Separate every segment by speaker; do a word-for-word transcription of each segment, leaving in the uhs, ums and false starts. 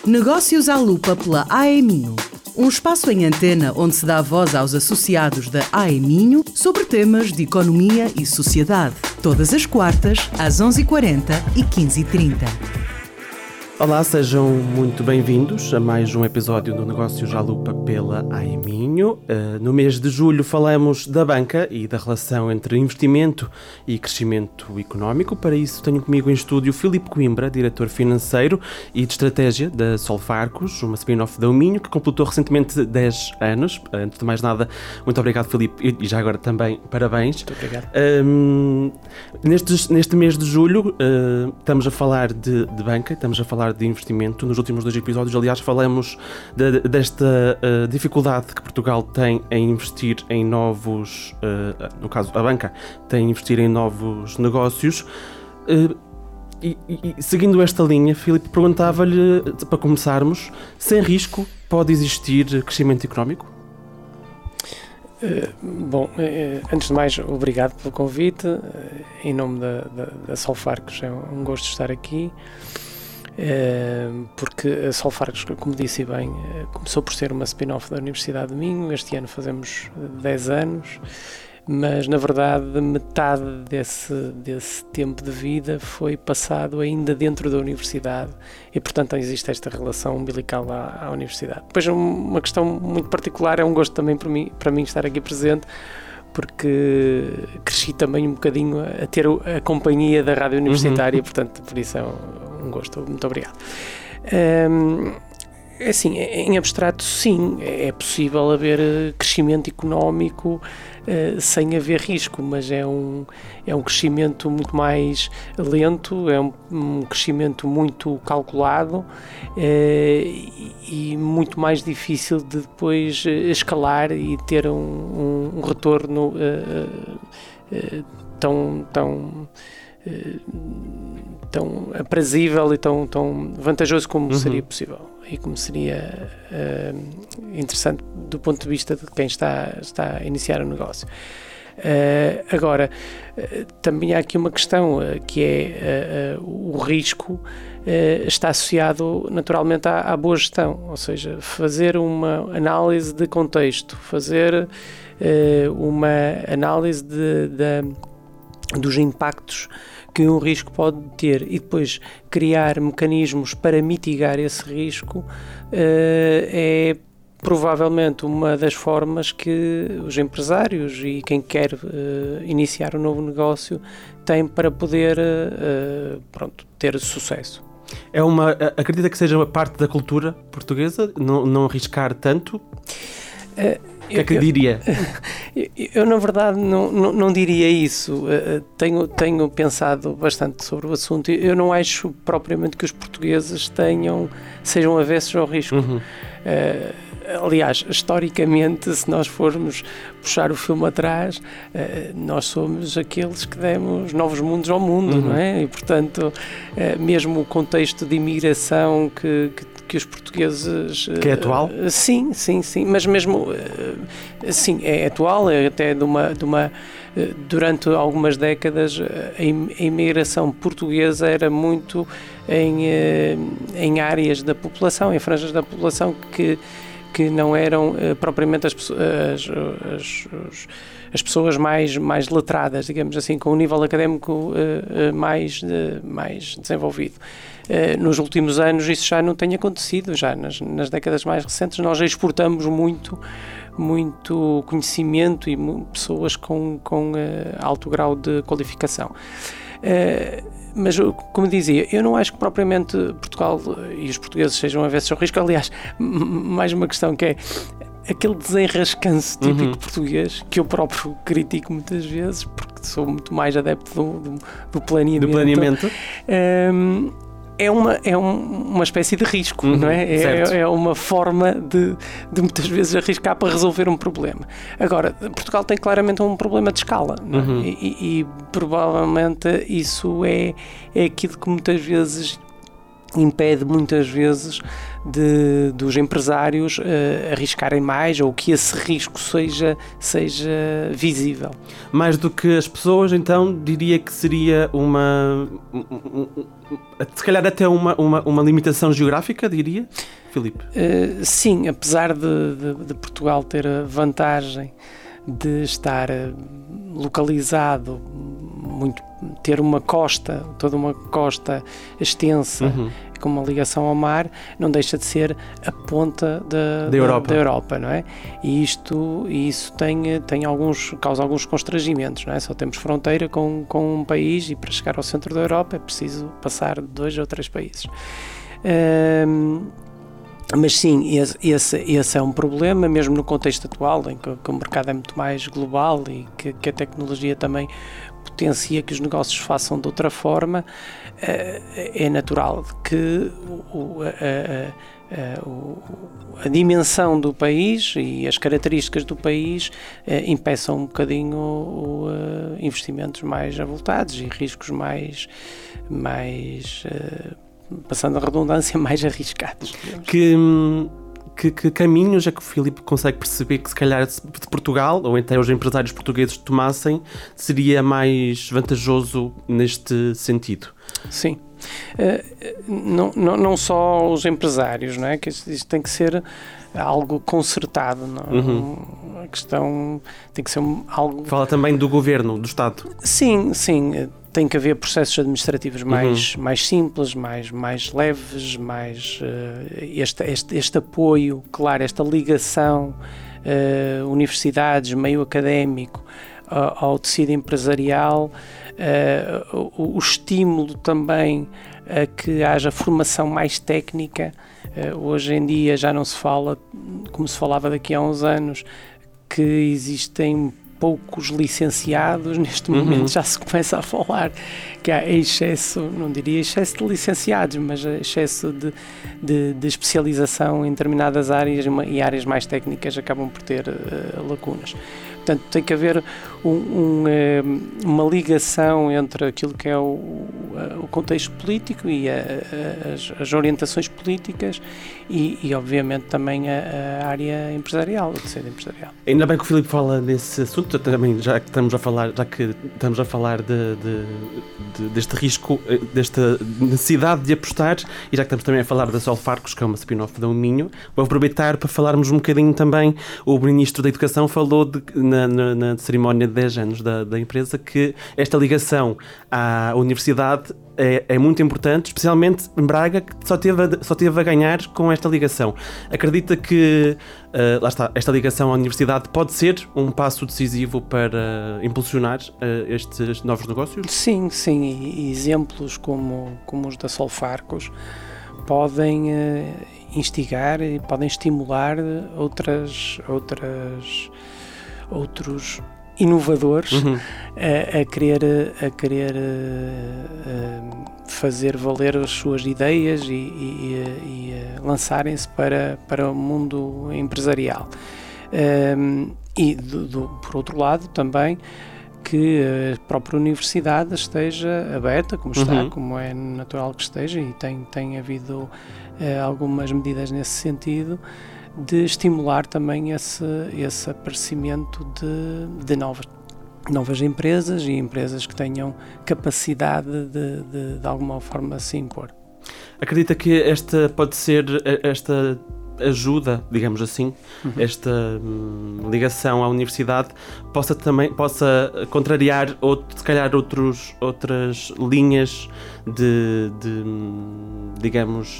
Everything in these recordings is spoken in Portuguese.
Speaker 1: Negócios à Lupa pela A E Minho. Um espaço em antena onde se dá voz aos associados da A E Minho sobre temas de economia e sociedade. Todas as quartas, às onze e quarenta e quinze e trinta.
Speaker 2: Olá, sejam muito bem-vindos a mais um episódio do Negócios à Lupa pela A E Minho. Uh, no mês de julho falamos da banca e da relação entre investimento e crescimento económico. Para isso tenho comigo em estúdio Filipe Coimbra, diretor financeiro e de estratégia da Solfarcos, uma spin-off da Minho, que completou recentemente dez anos. Antes de mais nada, muito obrigado, Filipe, e já agora também parabéns.
Speaker 3: Muito obrigado.
Speaker 2: Um, neste, neste mês de julho uh, estamos a falar de, de banca, estamos a falar de investimento. Nos últimos dois episódios, aliás, falamos de, desta uh, dificuldade que Portugal tem em investir em novos, uh, no caso a banca, tem em investir em novos negócios. Uh, e, e seguindo esta linha, Filipe, perguntava-lhe, para começarmos, sem risco pode existir crescimento económico?
Speaker 3: Uh, bom, uh, antes de mais, obrigado pelo convite. Uh, em nome da, da, da Solfarcos, é um gosto de estar aqui. Uh, porque a Solfarcos, como disse bem, uh, começou por ser uma spin-off da Universidade de Minho. Este ano fazemos dez anos, mas na verdade metade desse, desse tempo de vida foi passado ainda dentro da Universidade e, portanto, existe esta relação umbilical à, à Universidade. Depois, uma questão muito particular, é um gosto também para mim, para mim estar aqui presente, porque cresci também um bocadinho a ter a companhia da rádio universitária, uhum. Portanto, por isso é um, um gosto. Muito obrigado. Um, é assim, em abstrato, sim, é possível haver crescimento económico uh, sem haver risco, mas é um, é um crescimento muito mais lento, é um, um crescimento muito calculado uh, e, e muito mais difícil de depois escalar e ter um, um, um retorno uh, uh, tão, tão, uh, tão aprazível e tão, tão vantajoso como uhum. seria possível. E como seria uh, interessante do ponto de vista de quem está, está a iniciar o negócio. Uh, agora, uh, também há aqui uma questão uh, que é uh, uh, o risco uh, está associado naturalmente à, à boa gestão, ou seja, fazer uma análise de contexto, fazer uh, uma análise de, de, dos impactos que um risco pode ter e depois criar mecanismos para mitigar esse risco uh, é provavelmente uma das formas que os empresários e quem quer uh, iniciar um novo negócio tem para poder uh, pronto, ter sucesso.
Speaker 2: É uma, acredita que seja uma parte da cultura portuguesa, não, não arriscar tanto? Uh, O que é que
Speaker 3: eu,
Speaker 2: diria?
Speaker 3: Eu, eu, eu, na verdade, não, não, não diria isso. Uh, tenho, tenho pensado bastante sobre o assunto. Eu não acho propriamente que os portugueses tenham, sejam avessos ao risco. Uhum. Uh, aliás, historicamente, se nós formos puxar o filme atrás, uh, nós somos aqueles que demos novos mundos ao mundo, uhum. não é? E, portanto, uh, mesmo o contexto de imigração que, que que os portugueses...
Speaker 2: Que é atual?
Speaker 3: Uh, sim, sim, sim, mas mesmo, uh, sim, é atual, é até de uma, de uma uh, durante algumas décadas a, im, a imigração portuguesa era muito em, uh, em áreas da população, em franjas da população que, que não eram uh, propriamente as, as, as, as, as pessoas mais, mais letradas, digamos assim, com um nível académico uh, uh, mais, uh, mais desenvolvido. Uh, nos últimos anos isso já não tem acontecido, já nas, nas décadas mais recentes nós já exportamos muito, muito conhecimento e mu- pessoas com, com uh, alto grau de qualificação. Uh, mas, como dizia, eu não acho que propriamente Portugal e os portugueses sejam avessos ao risco. Aliás, m- mais uma questão que é aquele desenrascanço típico uhum. português, que eu próprio critico muitas vezes, porque sou muito mais adepto do, do, do planeamento.
Speaker 2: Do planeamento.
Speaker 3: Um, É uma, é um, uma espécie de risco, uhum, não é? É, é uma forma de, de muitas vezes arriscar para resolver um problema. Agora, Portugal tem claramente um problema de escala, não é? Uhum. e, e, e provavelmente isso é, é aquilo que muitas vezes impede muitas vezes de, dos empresários uh, arriscarem mais, ou que esse risco seja, seja visível.
Speaker 2: Mais do que as pessoas, então, diria que seria uma... se calhar até uma, uma, uma limitação geográfica, diria, Filipe?
Speaker 3: Uh, sim, apesar de, de, de Portugal ter a vantagem de estar localizado, muito, ter uma costa, toda uma costa extensa, uhum. com uma ligação ao mar, não deixa de ser a ponta da,
Speaker 2: da, Europa.
Speaker 3: da, da Europa, não é? E isto, isso tem, tem alguns, causa alguns constrangimentos, não é? Só temos fronteira com, com um país, e para chegar ao centro da Europa é preciso passar dois ou três países. Um, Mas sim, esse, esse, esse é um problema, mesmo no contexto atual, em que, que o mercado é muito mais global e que, que a tecnologia também potencia que os negócios façam de outra forma. É natural que o, a, a, a, a dimensão do país e as características do país impeçam um bocadinho o, o, investimentos mais avultados e riscos mais... mais passando a redundância, mais arriscados.
Speaker 2: Que, que, que caminhos é que o Filipe consegue perceber que se calhar de Portugal, ou até os empresários portugueses tomassem, seria mais vantajoso neste sentido?
Speaker 3: Sim. Uh, não, não, não só os empresários, não é? Que isto, isto tem que ser algo concertado, não? Uhum. A questão tem que ser algo...
Speaker 2: Fala também do governo, do Estado.
Speaker 3: Sim, sim. Tem que haver processos administrativos mais, uhum. mais simples, mais, mais leves, mais uh, este, este, este apoio, claro, esta ligação uh, universidades, meio académico uh, ao tecido empresarial, uh, o, o estímulo também a que haja formação mais técnica. Uh, hoje em dia já não se fala, como se falava daqui a uns anos, que existem poucos licenciados. Neste momento uhum. já se começa a falar que há excesso, não diria excesso de licenciados, mas excesso de, de, de especialização em determinadas áreas, e áreas mais técnicas acabam por ter uh, lacunas. Portanto, tem que haver um, um, uma ligação entre aquilo que é o, o contexto político e a, a, as, as orientações políticas e, e obviamente, também a, a área empresarial, o tecido empresarial.
Speaker 2: Ainda bem que o Filipe fala nesse assunto, também, já que estamos a falar, já que estamos a falar de, de, de, deste risco, desta necessidade de apostar, e já que estamos também a falar da Solfarcos, que é uma spin-off da Uminho, vou aproveitar para falarmos um bocadinho também. O Ministro da Educação falou de, na, na, na cerimónia de dez anos da, da empresa, que esta ligação à universidade é, é muito importante, especialmente em Braga, que só teve, a, só teve a ganhar com esta ligação. Acredita que uh, lá está, esta ligação à universidade pode ser um passo decisivo para impulsionar uh, estes novos negócios?
Speaker 3: Sim, sim, e exemplos como, como os da Solfarcos podem uh, instigar e podem estimular outras, outras, outros inovadores uhum. a, a querer, a querer uh, fazer valer as suas ideias e, e, e uh, lançarem-se para, para o mundo empresarial. Um, e, do, do, por outro lado, também que a própria universidade esteja aberta, como está, uhum. como é natural que esteja, e tem, tem havido uh, algumas medidas nesse sentido, de estimular também esse, esse aparecimento de, de novas, novas empresas e empresas que tenham capacidade de, de, de alguma forma se impor.
Speaker 2: Acredita que esta pode ser, esta ajuda, digamos assim, uhum. esta hum, ligação à universidade possa também possa contrariar, outro, se calhar, outros, outras linhas de, de digamos,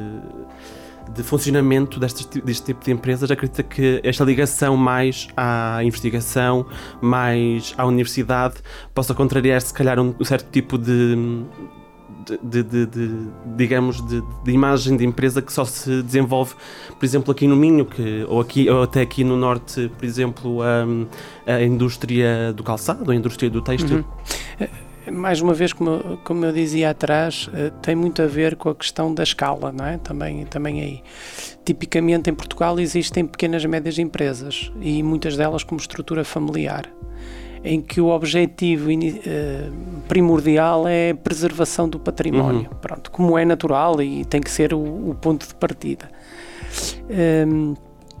Speaker 2: de, de funcionamento deste, deste tipo de empresas? Acredita que esta ligação mais à investigação, mais à universidade, possa contrariar, se calhar, um, um certo tipo de De, de, de, digamos, de, de imagem de empresa que só se desenvolve, por exemplo, aqui no Minho, que, ou, aqui, ou até aqui no Norte, por exemplo, a, a indústria do calçado, a indústria do têxtil?
Speaker 3: Uhum. Mais uma vez, como, como eu dizia atrás, tem muito a ver com a questão da escala, não é? Também, também aí. Tipicamente, em Portugal existem pequenas e médias empresas, e muitas delas como estrutura familiar. em que o objetivo uh, primordial é a preservação do património, uhum. Pronto, como é natural e tem que ser o, o ponto de partida. Um,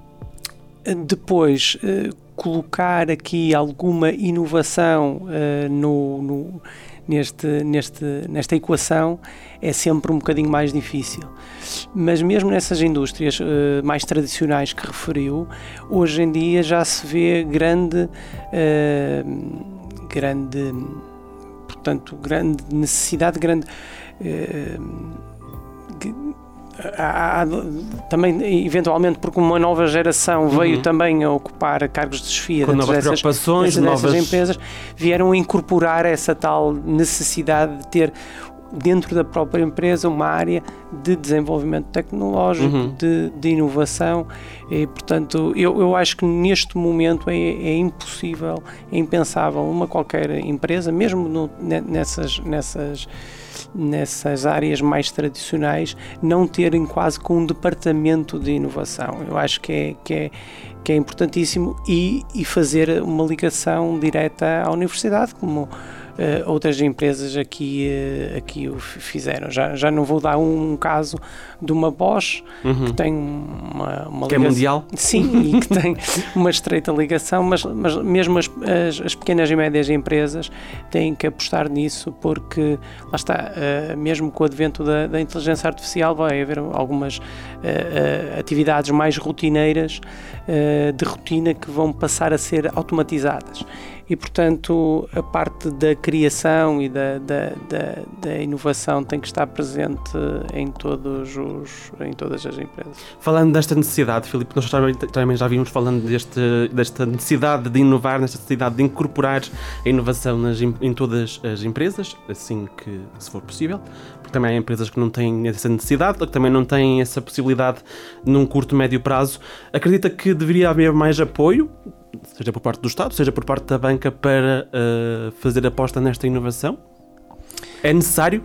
Speaker 3: depois, uh, colocar aqui alguma inovação uh, no, no, neste, neste, nesta equação é sempre um bocadinho mais difícil. Mas mesmo nessas indústrias uh, mais tradicionais que referiu, hoje em dia já se vê grande, uh, grande, portanto, grande necessidade, grande... Uh, Há, há, também, eventualmente, porque uma nova geração uhum. veio também a ocupar cargos de chefia
Speaker 2: com novas
Speaker 3: dessas,
Speaker 2: preocupações,
Speaker 3: dessas
Speaker 2: novas...
Speaker 3: empresas, vieram a incorporar essa tal necessidade de ter dentro da própria empresa uma área de desenvolvimento tecnológico, uhum. de, de inovação e, portanto, eu, eu acho que neste momento é, é impossível, é impensável uma qualquer empresa, mesmo no, nessas, nessas nessas áreas mais tradicionais, não terem quase com um departamento de inovação. Eu acho que é, que é, que é importantíssimo e, e fazer uma ligação direta à universidade, como uh, outras empresas aqui, uh, aqui o fizeram. Já, já não vou dar um, um caso de uma Bosch, uhum. que tem uma, uma
Speaker 2: que
Speaker 3: ligação...
Speaker 2: é mundial?
Speaker 3: Sim, e que tem uma estreita ligação, mas, mas mesmo as, as, as pequenas e médias empresas têm que apostar nisso, porque, lá está, uh, mesmo com o advento da, da inteligência artificial vai haver algumas uh, uh, atividades mais rotineiras, uh, de rotina, que vão passar a ser automatizadas. E, portanto, a parte da criação e da, da, da, da inovação tem que estar presente em, todos os, em todas as empresas.
Speaker 2: Falando desta necessidade, Filipe, nós também, também já vimos falando deste, desta necessidade de inovar, nesta necessidade de incorporar a inovação nas, em todas as empresas, assim que se for possível, porque também há empresas que não têm essa necessidade, ou que também não têm essa possibilidade num curto, médio prazo. Acredita que deveria haver mais apoio, seja por parte do Estado, seja por parte da banca, para uh, fazer aposta nesta inovação? É necessário?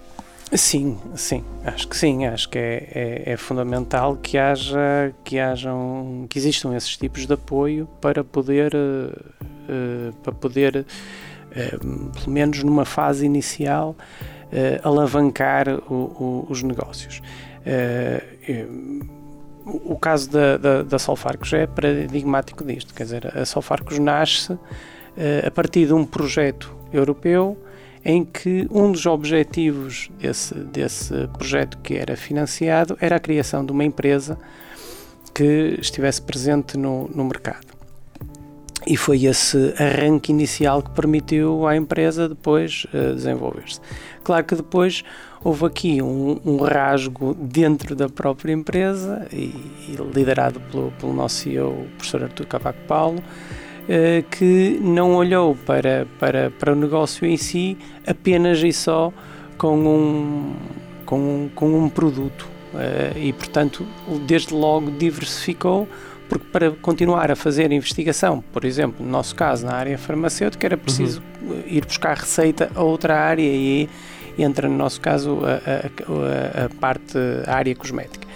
Speaker 3: Sim, sim, acho que sim, acho que é, é, é fundamental que haja, que hajam, que existam esses tipos de apoio para poder, uh, uh, para poder, uh, pelo menos numa fase inicial, uh, alavancar o, o, os negócios. Uh, O caso da, da, da Solfarcos é paradigmático disto, quer dizer, a Solfarcos nasce uh, a partir de um projeto europeu em que um dos objetivos desse, desse projeto que era financiado era a criação de uma empresa que estivesse presente no, no mercado. E foi esse arranque inicial que permitiu à empresa depois uh, desenvolver-se. Claro que depois houve aqui um, um rasgo dentro da própria empresa, e, e liderado pelo, pelo nosso C E O, o professor Artur Cavaco Paulo, uh, que não olhou para, para, para o negócio em si apenas e só com um, com um, com um produto. Uh, e, portanto, desde logo diversificou, porque para continuar a fazer investigação, por exemplo, no nosso caso, na área farmacêutica, era preciso uhum. ir buscar receita a outra área, e aí entra, no nosso caso, a, a, a parte, a área cosmética.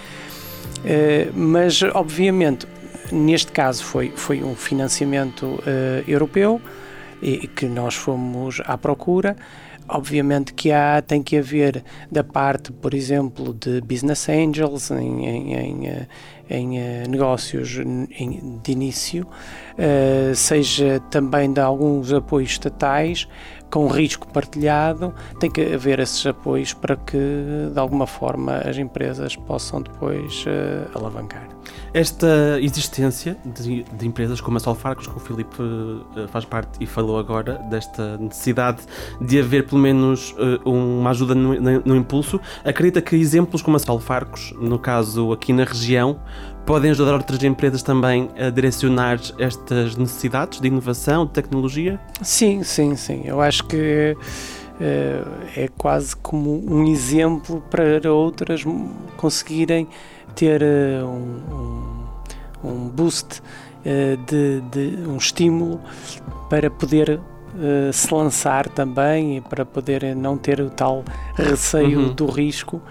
Speaker 3: Uh, mas, obviamente, neste caso foi, foi um financiamento uh, europeu, e que nós fomos à procura. Obviamente que há, tem que haver da parte, por exemplo, de business angels em, em, em, em negócios de início, uh, seja também de alguns apoios estatais com risco partilhado. Tem que haver esses apoios para que, de alguma forma, as empresas possam depois uh, alavancar.
Speaker 2: Esta existência de, de empresas como a Solfarcos, que o Filipe uh, faz parte e falou agora, desta necessidade de haver pelo menos uh, uma ajuda no, no, no impulso, acredita que exemplos como a Solfarcos, no caso aqui na região, podem ajudar outras empresas também a direcionar estas necessidades de inovação, de tecnologia? Sim,
Speaker 3: sim, sim. Eu acho que uh, é quase como um exemplo para outras conseguirem ter uh, um, um, um boost, uh, de, de um estímulo para poder uh, se lançar também e para poder não ter o tal receio uhum. do risco.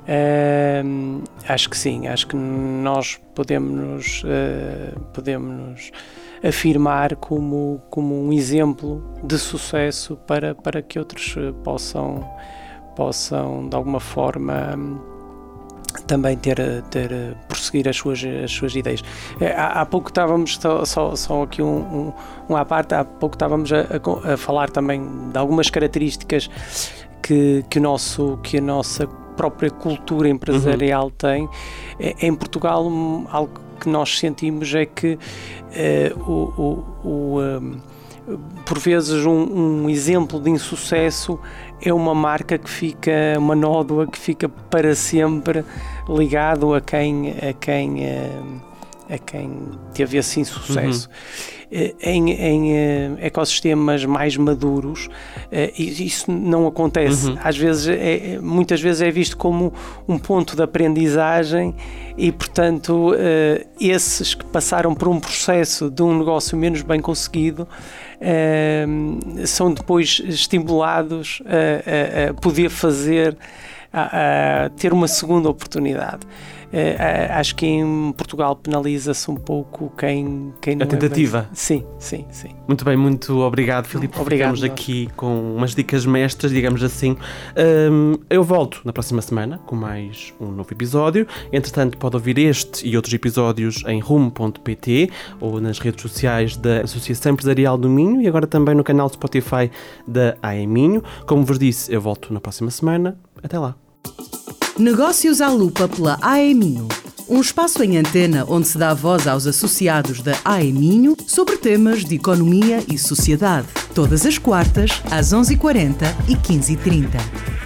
Speaker 3: Uh, acho que sim, acho que nós podemos, uh, podemos afirmar como, como um exemplo de sucesso para, para que outros possam, possam de alguma forma também ter, ter prosseguir as suas, as suas ideias. Há, há pouco estávamos, só, só, só aqui um, um, um à parte, há pouco estávamos a, a, a falar também de algumas características que, que, o nosso, que a nossa própria cultura empresarial uhum. tem. Em Portugal, algo que nós sentimos é que uh, o, o, o, um, por vezes um, um exemplo de insucesso é uma marca que fica, uma nódoa que fica para sempre ligado a quem, a quem, a, a quem teve esse insucesso. Uhum. Em, em ecossistemas mais maduros, isso não acontece. Uhum. Às vezes, é, muitas vezes é visto como um ponto de aprendizagem e, portanto, esses que passaram por um processo de um negócio menos bem conseguido Uh, são depois estimulados a, a, a poder fazer, a, a ter uma segunda oportunidade. Uh, acho que em Portugal penaliza-se um pouco quem, quem não
Speaker 2: a tentativa.
Speaker 3: É bem... Sim, sim, sim.
Speaker 2: Muito bem, muito obrigado, Filipe.
Speaker 3: Obrigado.
Speaker 2: Ficamos aqui com umas dicas mestras, digamos assim. Um, eu volto na próxima semana com mais um novo episódio. Entretanto, pode ouvir este e outros episódios em rumo ponto pt ou nas redes sociais da Associação Empresarial do Minho e agora também no canal Spotify da A E Minho. Como vos disse, eu volto na próxima semana. Até lá.
Speaker 1: Negócios à Lupa pela A E Minho. Um espaço em antena onde se dá voz aos associados da A E Minho sobre temas de economia e sociedade. Todas as quartas, às onze e quarenta e quinze e trinta.